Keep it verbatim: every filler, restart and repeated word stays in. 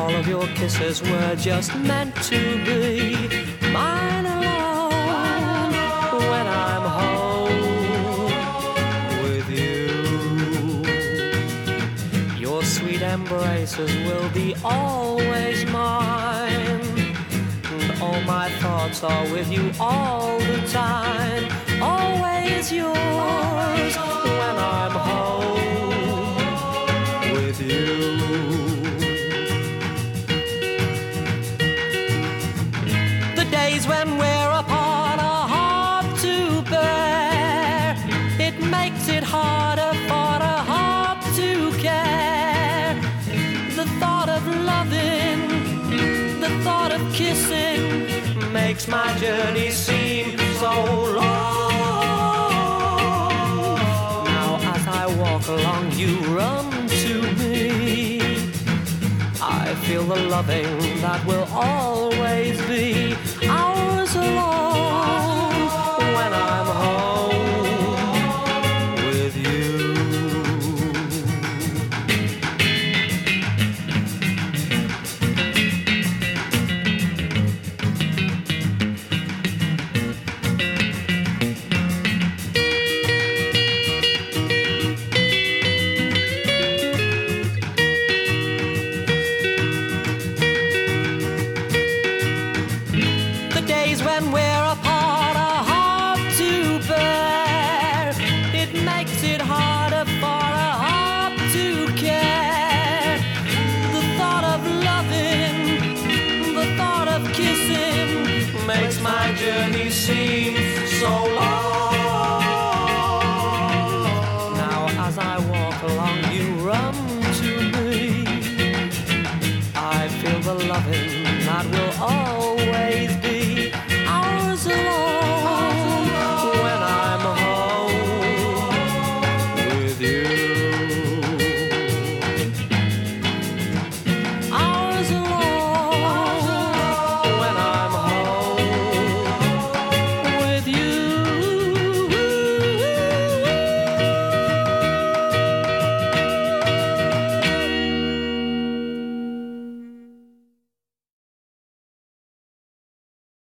all of your kisses were just meant to be mine alone when I'm home with you. Your sweet embraces will be always mine, and all my thoughts are with you all the time, always yours when I'm home with you. The days when we're apart are hard to bear. It makes it harder for a heart to care. The thought of loving, the thought of kissing makes my journey seem so long. Now as I walk along, you run to me. I feel the loving that will always be ours alone when I'm home with you. When we're apart are hard to bear. It makes it harder for a heart to care. The thought of loving, the thought of kissing makes my journey seem so long. Now as I walk along, you run